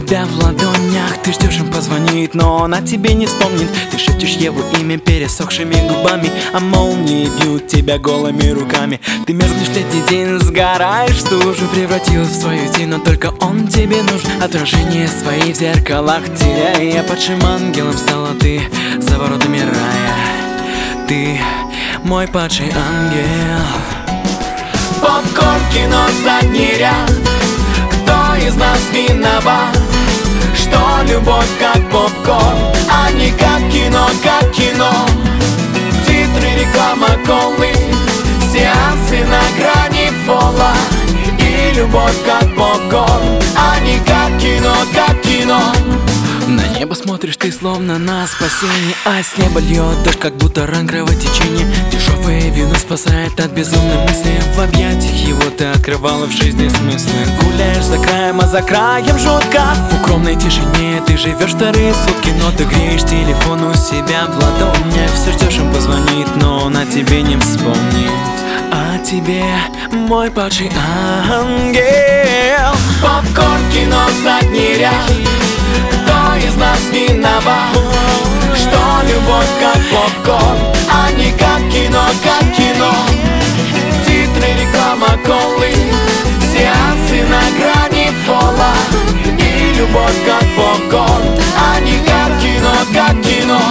себя в ладонях. Ты ждешь, им позвонит, но она тебе не вспомнит. Ты шепчешь его имя пересохшими губами, а молнии бьют тебя голыми руками. Ты мерзнешь третий день, сгораешь в стужу, превратилась в свою тень, но только он тебе нужен. Отражение свои в зеркалах теряя, падшим ангелом стала ты за воротами рая. Ты мой падший ангел. Попкорн, кино, задний ряд. Кто из нас виноват, что любовь как попкорн, а не как кино, как кино? Титры, реклама, колы, сеансы на грани фола. И любовь как попкорн, а не как кино, как кино. На небо смотришь ты словно на спасение, а с неба льет дождь, как будто ран кровотечения. Дешевое вино спасает от безумной мысли. В объятиях его ты открывала в жизни смыслы. Гуляешь за краем, а за краем жутко. В укромной тишине ты живешь вторые сутки, но ты греешь телефон у себя в ладонях. Все ждешь, им позвонит, но он о тебе не вспомнит. А тебе мой падший ангел. Попкорн, кино, задний ряд. Кто из нас виноват, что любовь как попкорн, а не как кино, как кино? Титры, реклама, колы, сеансы на грани фола. И любовь как попкорн, а не как кино, как кино.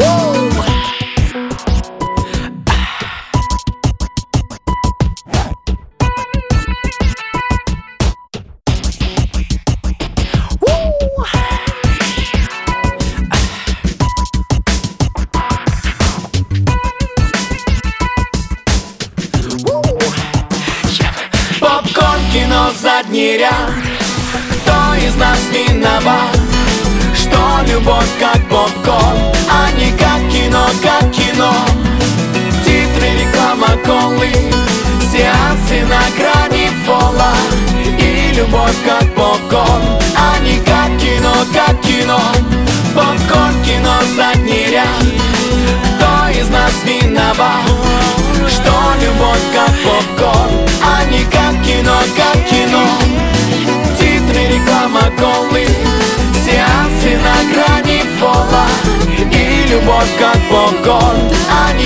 Попкорн, кино, задний ряд. Кто из нас виноват, что любовь как попкорн, а не как кино, как кино? Титры, реклама, колы, сеансы на грани фола. И любовь как попкорн, а не как кино, как кино. Попкорн, кино, задний ряд. Кто из нас виноват, что любовь как попкорн, а не как кино, как кино? Титры, реклама, колы, сеансы на грани фола. И любовь как попкорн, а не